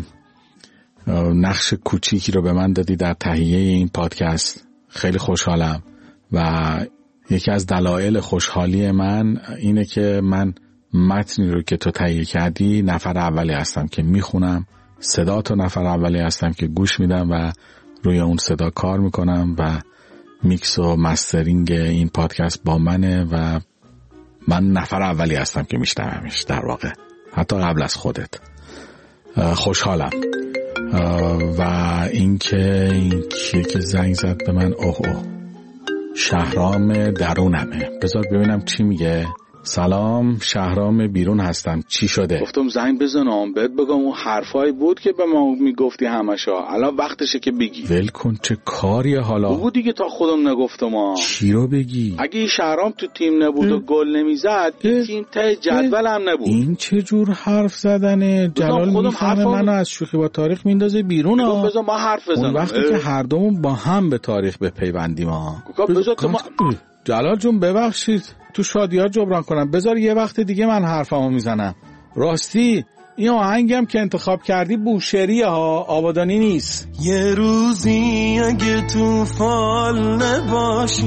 نقش کوچیکی رو به من دادی در تهیه این پادکست. خیلی خوشحالم و یکی از دلایل خوشحالی من اینه که من متنی رو که تو تهیه کردی نفر اولی هستم که میخونم، صدا تو نفر اولی هستم که گوش میدم و روی اون صدا کار میکنم و میکس و مسترینگ این پادکست با منه و من نفر اولی هستم که میشنومش در واقع، حتی قبل از خودت. خوشحالم. و اینکه این کیه که زنگ زد به من؟ اوه اوه شهرام درونمه، بذار ببینم چی میگه. سلام، شهرام بیرون هستم، چی شده؟ گفتم زنگ بزنم بهت بگم اون حرفایی بود که به ما میگفتی همشا، الان وقتشه که بگی. ول کن، چه کاریه حالا؟ بگو دیگه تا خودم نگفتم ها. چی رو بگی؟ اگه شهرام تو تیم نبود و گل نمیزد این تیم ته جدول هم نبود. این چه جور حرف زدنه؟ جلال میفهمه منو از شوخی با تاریخ میندازه بیرون ها. بذار ما حرف بزنم اون وقتی که هر دومون با هم به تاریخ بپیوندیم ها. بذار تو ما... جلال جون ببخشید تو شادیات جبران کنم، بذار یه وقت دیگه من حرفمو میزنم. راستی این آهنگم که انتخاب کردی بوشهریه ها، آبادانی نیست. یه روزی اگه تو فال نباشی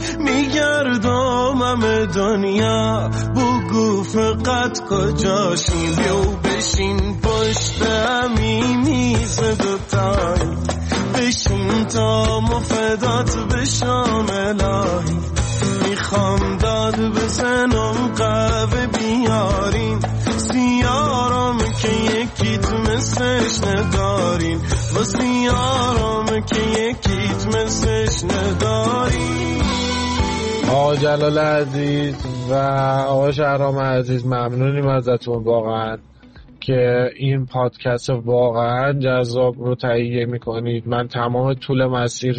میگردم همه دنیا، بگو فقط کجاشی، بیو بشین پشت همی میز دوتایی، بشین تا مفدات بشم الهی، میخوام داد بزنم قهوه بیارین، سیارم که یکیت مثلش ندارین، و سیارم که یکیت مثلش ندارین. آقا جلال عزیز و آقا شهرام عزیز، ممنونیم ازتون واقعا که این پادکست واقعا جذاب رو تهیه میکنید. من تمام طول مسیر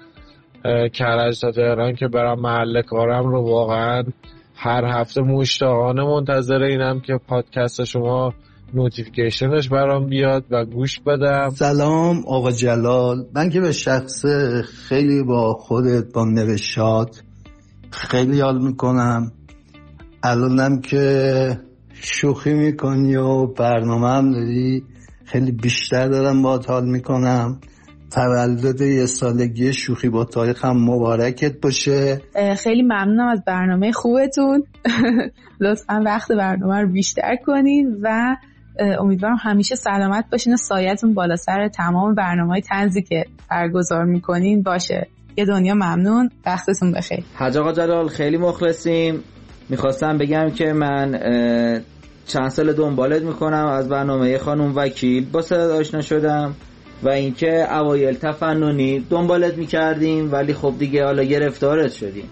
کرج تا تهران که برم محل کارم رو واقعا هر هفته مشتاقانه منتظر اینم که پادکست شما نوتیفیکیشنش برام بیاد و گوش بدم. سلام آقا جلال، من که به شخص خیلی با خودت با نوشات خیلی حال میکنم. الانم که شوخی میکنی و برنامه هم داری، خیلی بیشتر دارم باهات حال میکنم. تولد یه سالگی شوخی با تاریخ هم مبارکت باشه. خیلی ممنونم از برنامه خوبتون. لطفا وقت برنامه رو بیشتر کنین و امیدوارم همیشه سلامت باشین و سایتون بالا سر تمام برنامه‌های طنزی که برگزار میکنین باشه. یه دنیا ممنون، وقتتون بخیر. حاج آقا جلال خیلی مخلصیم. میخواستم بگم که من چند سال دنبالت میکنم، از برنامه خانم وکیل با صدات آشنا شدم و اینکه اوایل تفننی دنبالت میکردیم ولی خب دیگه حالا گرفتارت شدیم.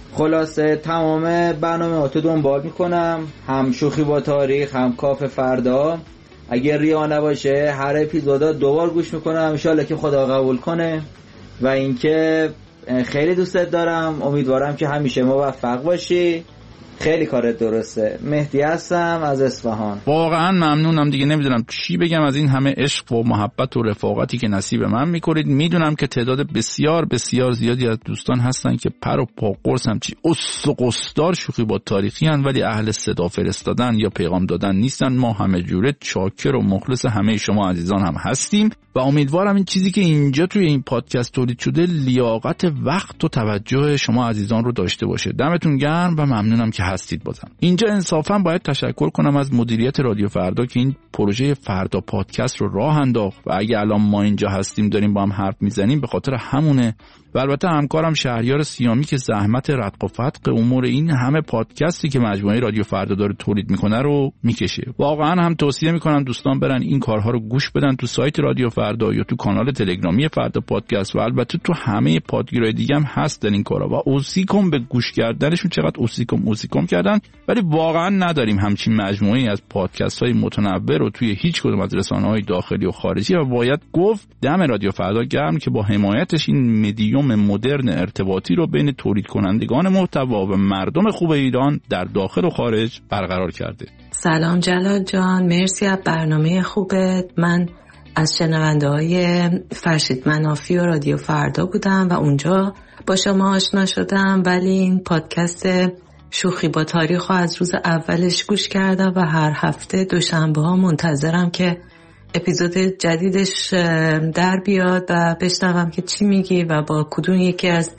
خلاصه تمام برنامه‌هاتو دنبال میکنم، هم شوخی با تاریخ هم کاف فردا. اگر ریا نباشه هر اپیزودا دوبار گوش میکنم ان شاءالله که خدا قبول کنه. و اینکه خیلی دوستت دارم، امیدوارم که همیشه موفق باشی. خیلی کارت درسته. مهدی هستم از اصفهان. واقعا ممنونم دیگه، نمیدونم چی بگم از این همه عشق و محبت و رفاقتی که نصیب من میکنید. میدونم که تعداد بسیار بسیار زیادی از دوستان هستن که پر و پا قرص هم چی اس و قصدار شوخی با تاریخی هن ولی اهل صدا فرستادن یا پیغام دادن نیستن. ما همه جوره چاکر و مخلص همه شما عزیزان هم هستیم و امیدوارم این چیزی که اینجا توی این پادکست تولید شده لیاقت وقت و توجه شما عزیزان رو داشته باشه. دمتون گرم و ممنونم که هستید. بازم اینجا انصافا باید تشکر کنم از مدیریت رادیو فردا که این پروژه فردا پادکست رو راه انداخت و اگه الان ما اینجا هستیم داریم با هم حرف میزنیم به خاطر همونه. و البته همکارم شهریار سیامی که زحمت رتق و فتق امور این همه پادکستی که مجموعه رادیو فردا داره تولید میکنه رو میکشه. واقعا هم توصیه میکنم دوستان برن این کارها رو گوش بدن تو سایت رادیو فردا یا تو کانال تلگرامی فردا پادکست و البته تو همه پادگیرهای دیگه هم هست در این کارا و اوسیکم به گوش کردنشون. چقدر اوسیکم اوسیکم کردن ولی واقعا نداریم همچین مجموعه‌ای از پادکست های متنوع رو توی هیچ کدوم از رسانه‌های داخلی و خارجی و باید گفت دم رادیو فردا گرم که با حمایتش این مدیوم مدرن ارتباطی رو بین تولید کنندگان محتوا و مردم خوب ایران در داخل و خارج برقرار کرده. سلام جلال جان، مرسی از برنامه خوبت. من از شنونده های فرشید منافی و رادیو فردا بودم و اونجا با شما آشنا شدم، ولی این پادکست شوخی با تاریخ رو از روز اولش گوش کردم و هر هفته دوشنبه ها منتظرم که اپیزود جدیدش در بیاد و بشنوم که چی میگی و با کدوم یکی از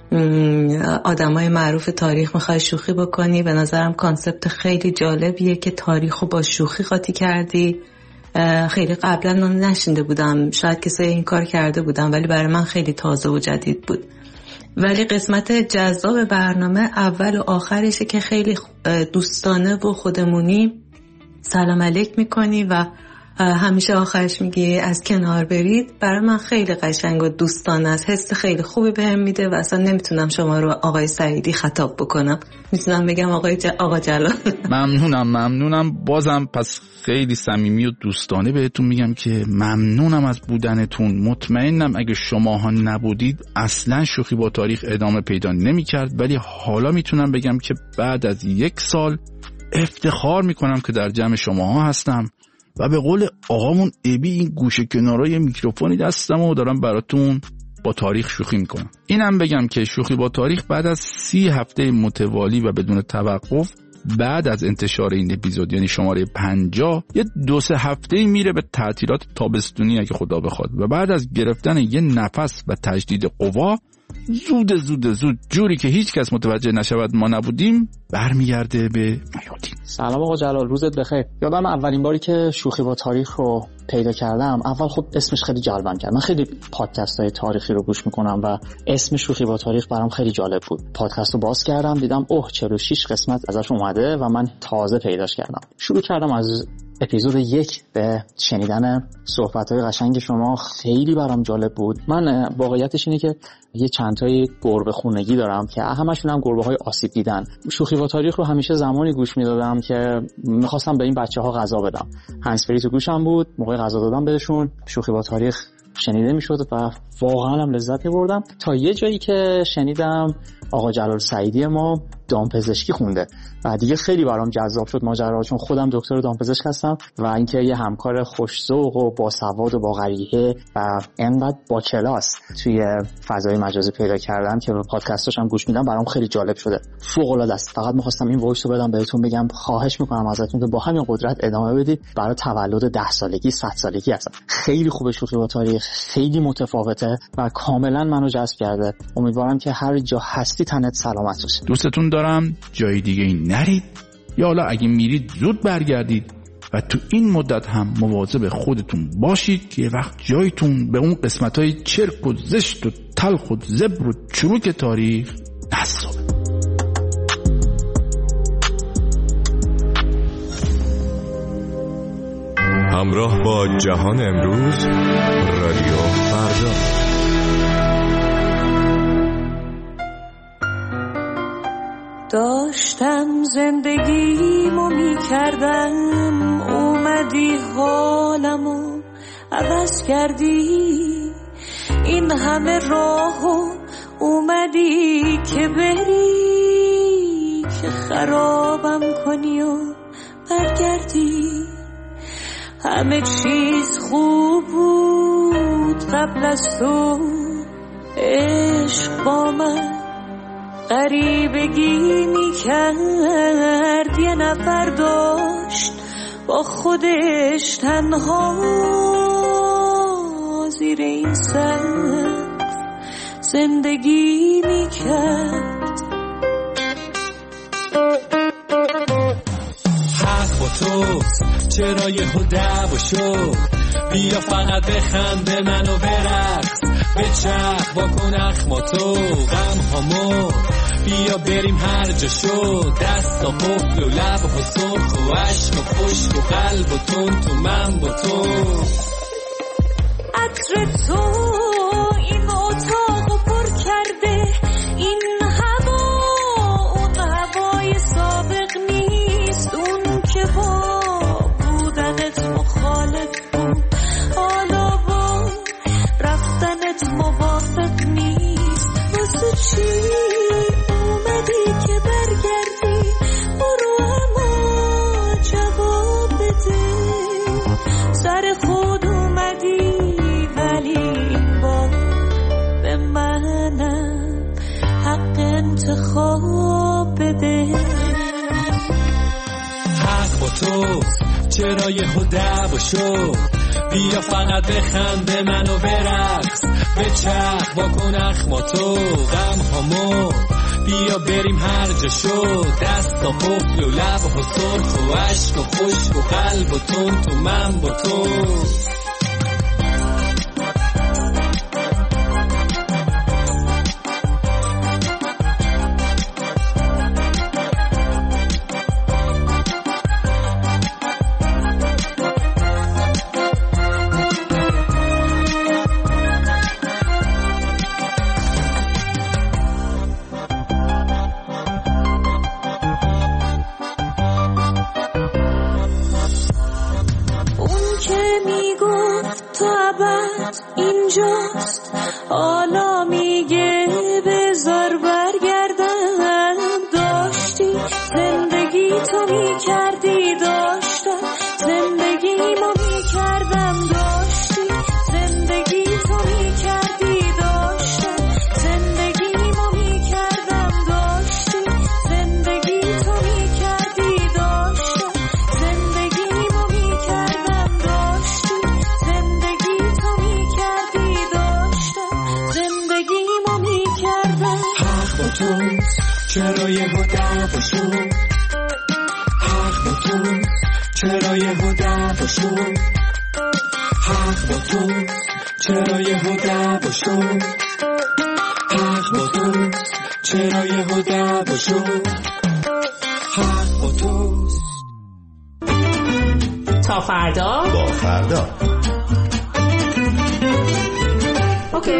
آدمای معروف تاریخ میخوای شوخی بکنی. به نظرم کانسپت خیلی جالبیه که تاریخ رو با شوخی قاطی کردی. خیلی قبلا نشنیده بودم، شاید کسایی این کار کرده بودم ولی برای من خیلی تازه و جدید بود. ولی قسمت جذاب برنامه اول و آخرشه که خیلی دوستانه و خودمونی سلام علیک میکنی و همیشه آخرش میگی از کنار برید. برای من خیلی قشنگ و دوستانه است، حس خیلی خوبی بهم میده و اصلا نمیتونم شما رو آقای سعیدی خطاب بکنم، میتونم بگم آقای ج... آقا جلال. ممنونم ممنونم بازم، پس خیلی صمیمی و دوستانه بهتون میگم که ممنونم از بودنتون. مطمئنم اگه شماها نبودید اصلا شوخی با تاریخ ادامه پیدا نمیکرد، ولی حالا میتونم بگم که بعد از یک سال افتخار میکنم که در جمع شماها هستم و به قول آقامون ابی این گوشه کنارای میکروفونی دستم و دارم براتون با تاریخ شوخی میکنم. اینم بگم که شوخی با تاریخ بعد از سی هفته متوالی و بدون توقف بعد از انتشار این اپیزود یعنی شماره پنجاه یه دو سه هفته میره به تعطیلات تابستونی اگه خدا بخواد و بعد از گرفتن یه نفس و تجدید قوا زود زود زود جوری که هیچ کس متوجه نشود ما نبودیم برمیگرده به میادین. سلام آقا جلال، روزت بخیر. یادم اولین باری که شوخی با تاریخ رو پیدا کردم اول خب اسمش خیلی جلبم کرد. من خیلی پادکست های تاریخی رو گوش میکنم و اسم شوخی با تاریخ برام خیلی جالب بود. پادکست رو باز کردم دیدم اوه چهل و شش قسمت ازش اومده و من تازه پیداش کردم. شروع کردم از اپیزود یک به شنیدن صحبت‌های قشنگ شما. خیلی برام جالب بود. من واقعیتش اینه که یه چند تای گربه خونگی دارم که همشون هم گربه‌های آسیب دیدن. شوخی با تاریخ رو همیشه زمانی گوش میدادم که می‌خواستم به این بچه‌ها غذا بدم. هندزفری تو گوشم بود، موقع غذا دادم بهشون شوخی با تاریخ شنیده میشد و واقعا هم لذت می‌بردم تا یه جایی که شنیدم آقا جلال سعیدی ما دامپزشکی خونده و دیگه خیلی برام جذاب شد ماجرا، چون خودم دکتر دامپزشک هستم و اینکه یه همکار خوش‌ذوق و باسواد و با غریحه و انقدر با کلاس توی فضای مجازی پیدا کردم که به پادکستاش هم گوش میدم برام خیلی جالب شده. فوق‌العاده است. فقط می‌خواستم این وایس رو بدم بهتون بگم خواهش می‌کنم ازتون که با همین قدرت ادامه بدید. برای تولد ده سالگی صد سالگی هستم. خیلی خوبه شوخی با تاریخ، خیلی متفاوته و کاملا منو جذب کرده. امیدوارم که هر جا هستی تنت سلامت باشه. دوستتون دارم. جای دیگه این نرید یا حالا اگه میرید زود برگردید و تو این مدت هم مواظب خودتون باشید که یه وقت جایتون به اون قسمت‌های چرک و زشت و تلخ و زبر و چروک تاریخ نصابه. همراه با جهان امروز رادیو فردا. داشتم زندگیمو میکردم، اومدی حالمو عوض کردی، این همه راهو اومدی که بری که خرابم کنی و برگردی. همه چیز خوب بود قبل از تو، عشق با من غریبگی میکرد، یه نفر داشت با خودش تنها زیر این سقف زندگی میکرد. حق با توست چرا یه هده و شد، بیا فقط بخند به منو برقص، بچرخ با کن اخماتو غم هامو، بیا بریم هر جا شد، دست و قفل و لب و سرخ و عشق و خشک و قلب و تون تو من با تو. عطر تو این اتاقو پر کرده، این هوا اون هوای سابق نیست، اون که با بودنت مخالف بود حالا با رفتنت موافق نیست. واسه چی اومدی که برگردی؟ برو اما جواب بده. سر خود اومدی ولی با به منم حق انتخاب بده. حق با توست چرا یه هده و شد، بیا فقط بخند به منو برقص، بچرخ با کن اخماتو غم هامو، بیا بریم هر جا شد، دست و قفل و لب و سرخ و عشق و خشک و قلب و تون تو من با تو. اینجاست حالا میگه بذار برگردم. داشتی زندگی تو میکردی، داشتم زندگی ما میکردم، داشتی زندگی تو میکردی، داشتم زندگی ما میکردم، داشتی زندگی تو میکردی، چرا یهو دعوا شد حق با توست چرا یهو دعوا شد حق با توست چرا یهو دعوا شد حق با توست چرا یهو دعوا شد حق با توست. تا فردا با فردا اوکی.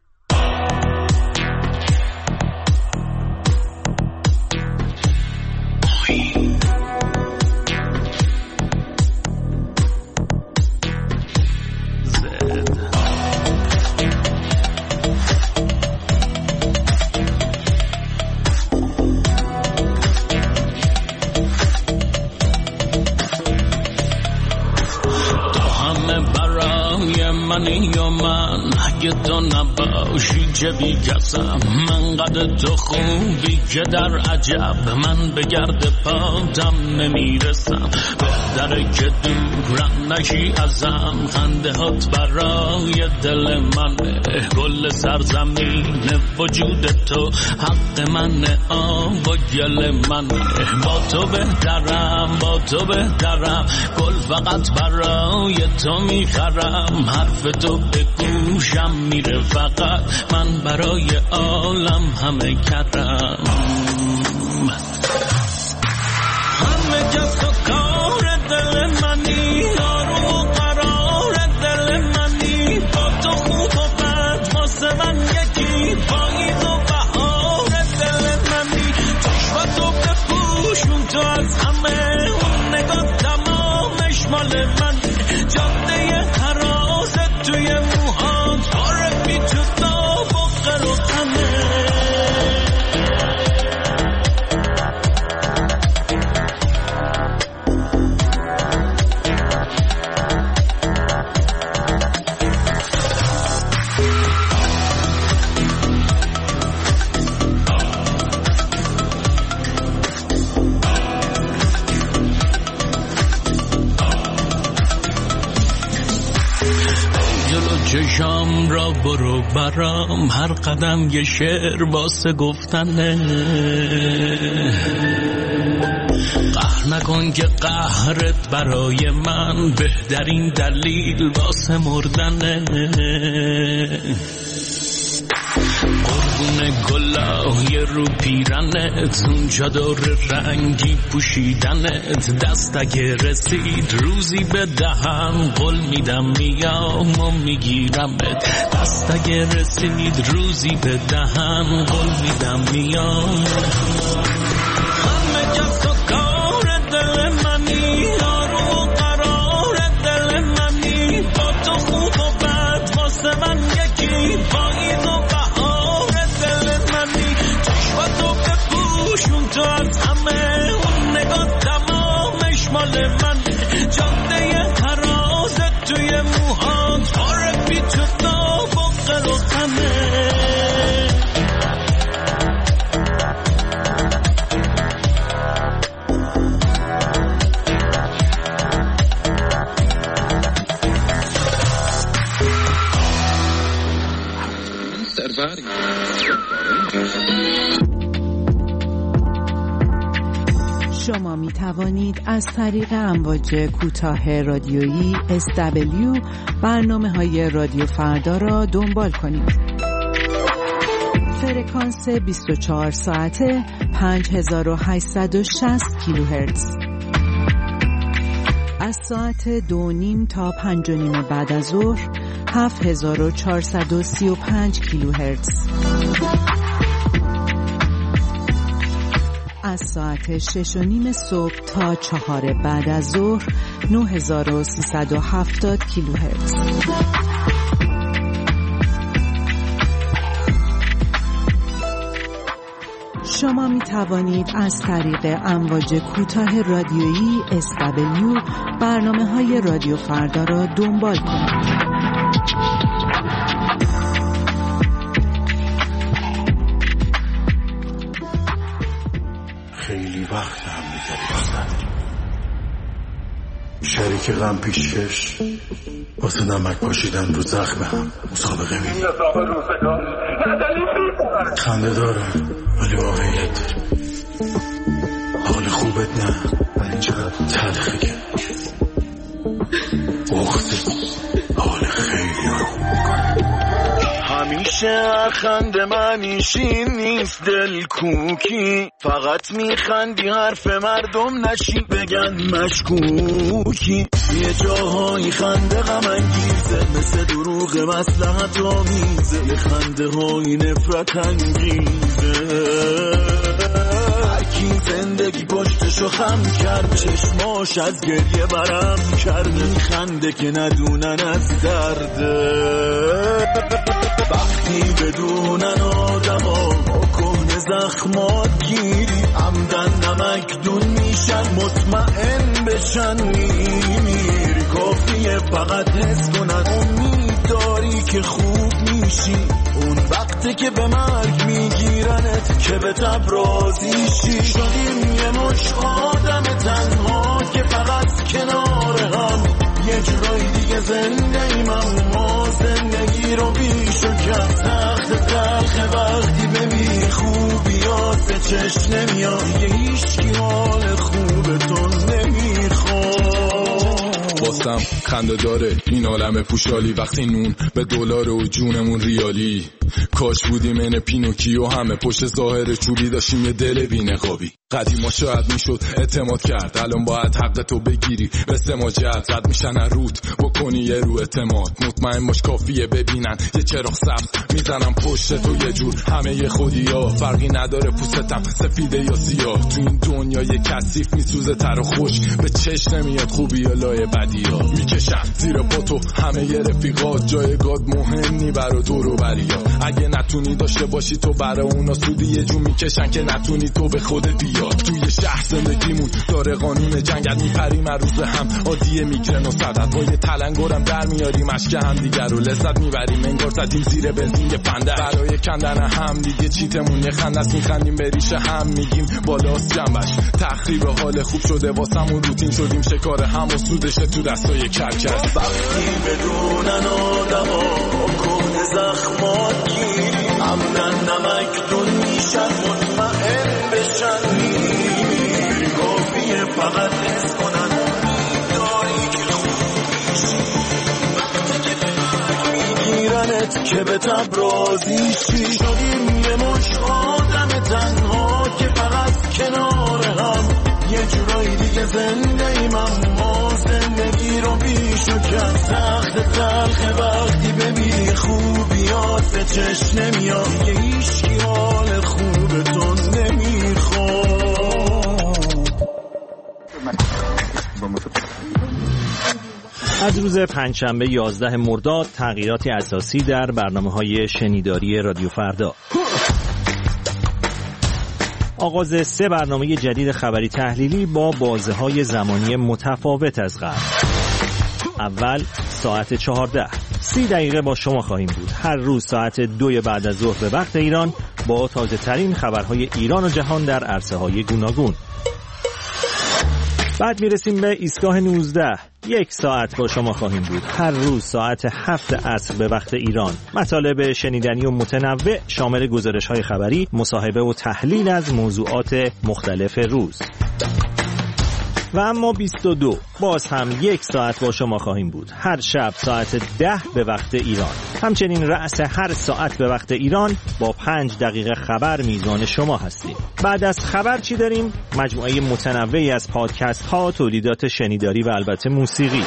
اگه تو نباشی چه بیکسم من قد تو خوبی که در عجب من به گرد پاتم نمیرسم بهتره که دورم نشی ازم خنده هات برای دل منه گل سرزمین وجود تو حق منه آب و گل منه با تو بهترم با تو بهترم گل فقط برای تو میخرم حرف تو به گوشم میره فقط من برای عالم همه کردم همه کس تو کار دل منی آروم و قرار دل منی با تو خوب و بد واسه من یکی پاییز و بهار دل منی چشم تو بپوشون تو از همه اون نگاه تمامش مال من جاده حراست توی موهات پاره بی تو داغ و قر و غمه چشام را برو برام هر قدم یه شعر واسه گفتنه قهر نکن که قهرت برای من بهترین دلیل واسه مردنه قربون گلای رو پیرنت اون چادر رنگی پوشیدنت دست اگه رسید روزی بدهم قول میدم میام و میگیرمت دست اگه رسید روزی بدهم قول میدم میام همه کس تو کار دل منی آروم و قرار دل منی با تو خوب و بد واسه من یکی پاییز و تو از همه اون نگاه تمامش مال من جاده حراست توی موهات پاره بی تو داغ و قر و غمه شما می توانید از طریق امواج کوتاه رادیویی اس دبلیو برنامه های رادیو فردا را دنبال کنید. فرکانس بیست و چهار ساعته پنج هزار و هشتصد و شصت کیلوهرتز. از ساعت دو نیم تا پنج و نیم بعد از ظهر هفت هزار و چهارصد و سی و پنج کیلوهرتز. از ساعت شش و نیم صبح تا چهار بعد از ظهر نه هزار و سیصد و هفتاد کیلوهرتز. شما می توانید از طریق امواج کوتاه رادیویی اس دبلیو برنامه های رادیو فردا را دنبال کنید. خیلی وقت هم دیگه دوست نداریم. شریک غم پیشکش واسه نمک پاشیدن رو زخمم مسابقه می خنده داره ولی واقعیت داره. حال خوبت نه ولی چقدر تلخه که وقت حال خیلی رو همیشه هر خنده منیشین نیست دل کوکی، فقط میخندی حرف مردم نشی بگن مشکوکی. یه جاهایی خنده غم انگیزه مثل دروغ مصلحت آمیزه، یه خنده های نفرت انگیزه. هرکی زندگی پشتشو خم کرد چشماش از گریه برم کرده، میخنده که ندونن از درده. وقتی بدونن آدم ها با کهنه زخمات گیری عمدن نمک دون میشن مطمئن بشن میمیری. کافیه فقط حس کنن امید داری که خوب میشی، اون وقتی که به مرگ میگیرنت که به تب راضی شی. شدیم یه مش آدم تنها که فقط کنار هم، یه جورایی دیگه زنده ایم اما زندگی رو بیش و کم. تخت تلخ وقتی ببینی خوبیات چش نمیاد، دیگه هیچکی حال خوبتون نمیخواد. باستم خنده داره این عالم پوشالی، وقتی نون به دلار و جونمون ریالی. کاش بودیم این پینوکیو همه پشت ظاهر چوبی داشتیم یه دل بی‌نقابی. قدیما شاید میشد اعتماد کرد، الان باید حق تو بگیری به سماجت. رد میشن روت بکنی یه رو اعتماد، مطمئن باش کافیه ببینن یه چراغ سبز میزنم پشت تو یه جور. همه یه خودی ها فرقی نداره پوستم سفیده یا سیاه، تو این دنیا یه کثیف میسوزه تر و خوش به چش نمیاد خوبی یا لای بدی ها. میکشم زیر پا تو همه یه رفیقات، جایگاه مهم نی برا دور و بریا. اگه نتونی داشته باشی تو برا اونا سودی یه جون میکشن که نتونی تو به خودت بیا. توی شهر زندگیمون داره قانون جنگل، میپریم هر روز هم عادیه میگرن و صدت با یه تلنگرم در میاریم اشک هم دیگر رو لذت میبریم انگار زدیم زیر بنزین یه فنده. برای کندن هم دیگه چیتمون یه خندست میخندیم به ریشه هم میگیم بالاست جنبش. تخریب حال خوب شده واسمون روتین شدیم شکار هم و سودشه تو دستای کرکس. وقتی بدونن آدم ها کهنه زخمات گیری عمدن نمک دون میشن مطمئن بشن میمیری. کافیه فقط حس کنن داری که خوب میشی، وقتی که به مرگ میگیرنت که به تب راضی شی. شدیم یه مش آدم تنها که فقط کنار هم، یه جورایی دیگه زنده ایم اما زندگی رو بیش و کم. سخت تلخ وقتی ببینی خوبیات به چش نمیاد، دیگه هیچکی حال خوبتون نمیخواد. از روز پنجشنبه یازده مرداد تغییراتی اساسی در برنامه‌های شنیداری رادیو فردا. آغاز سه برنامه جدید خبری تحلیلی با بازه‌های زمانی متفاوت از قبل. اول ساعت چهارده سی دقیقه با شما خواهیم بود. هر روز ساعت دوی بعد از ظهر به وقت ایران با تازه ترین خبرهای ایران و جهان در عرصه‌های گوناگون. بعد میرسیم به ایستگاه نوزده. یک ساعت با شما خواهیم بود. هر روز ساعت هفت عصر به وقت ایران. مطالب شنیدنی و متنوع شامل گزارش‌های خبری، مصاحبه و تحلیل از موضوعات مختلف روز. و اما بیست و دو باز هم یک ساعت با شما خواهیم بود. هر شب ساعت ده به وقت ایران. همچنین رأس هر ساعت به وقت ایران با پنج دقیقه خبر میزان شما هستیم. بعد از خبر چی داریم؟ مجموعه متنوعی از پادکست ها، تولیدات شنیداری و البته موسیقی.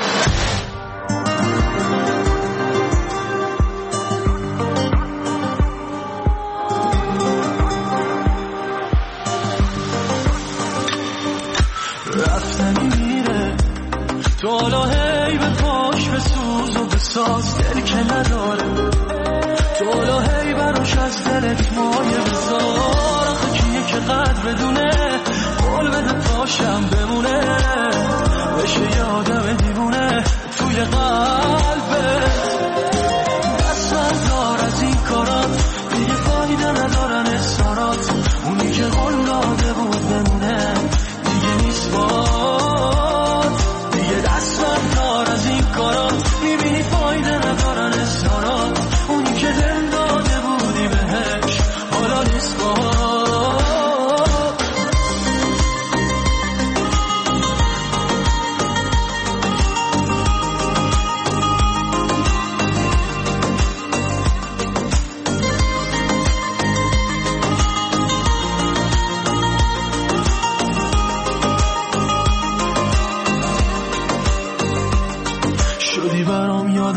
تو حالا هی به پاش به سوز و به ساز دل که نداره، تو حالا هی براش از دلت مایه بذار. آخه کیه که قدر بدونه قول بده پاشم بمونه، بشه یه آدم دیوونه توی قلبت. دست بردار از این کارات دیگه فایده ندارن اصرارات، اونی که قول داده بود بمونه دیگه نیست باد. دیگه دست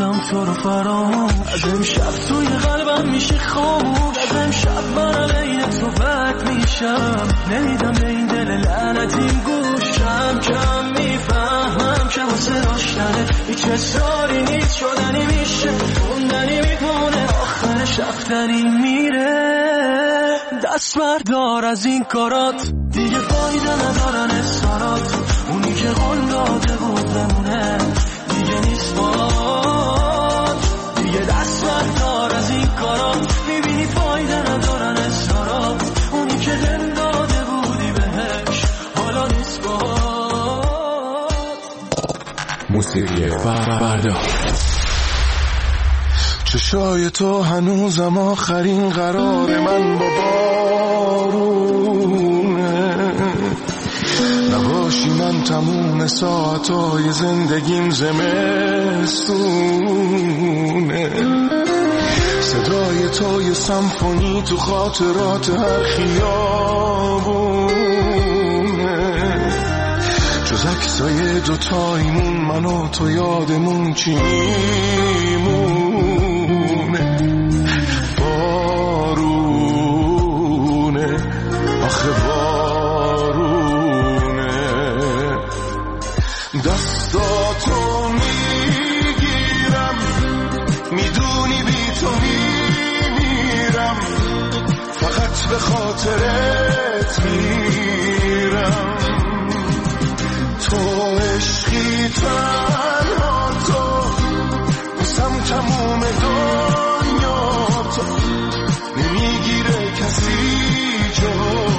کردم تو رو فراموش. از امشب توی قلبم میشه خاموش. از امشب من عین تو بد میشم. نمیدم به این دل لعنتی گوش. کم کم میفهمم که واسه داشتنه هیچ اصراری نیست. شدنی میشه موندنی میمونه آخرش رفتنی میره. دست بردار از این کارات دیگه فایده ندارن اصرارات. اونی که قول داده بود بمونه دیگه نیست باد. دیگه دست بردار از این کارات. میبینی فایده ندارن اصرارات. اونی که دل داده بودی بهش حالا نیست باد. موسیقی فردا. چشای تو هنوزم آخرین قرار من با بارونه. نباشی من تموم ساعتای زندگیم زمستونه. صدای تو یه سمفونی تو خاطرات هر خیابونه. جز عکسای دوتایمون من و تو یادمون چی میمونه. بارونه آخه بارونه. دستاتو میگیرم میدونی بی تو میمیرم. فقط به خاطرت میرم. تو عشقی تنها تو بسم تموم دنیا. تو نمیگیره کسی جا.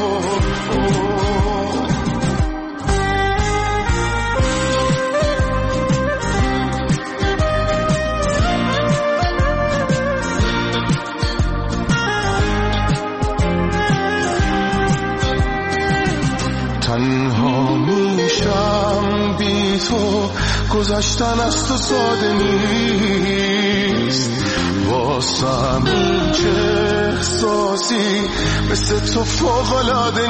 تنها میشم بی تو. گذشتن از تو ساده نیست. واسم این چه احساسی مثل تو فوق‌العاده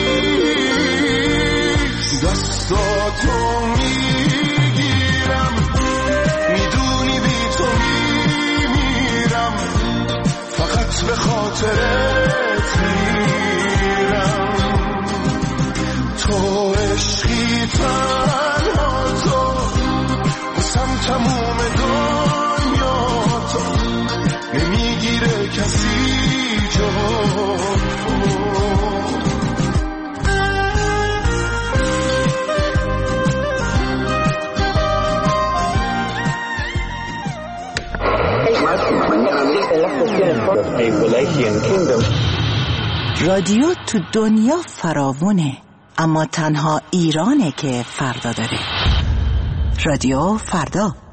نیست. دستاتو میگیرم میدونی بی تو میمیرم. فقط به خاطرت میرم. تو عشقی تنها تو بسم تموم دنیا. تو نمیگیره کسی جا. رادیو تو دنیا فراوونه، اما تنها ایرانه که فردا داره. رادیو فردا.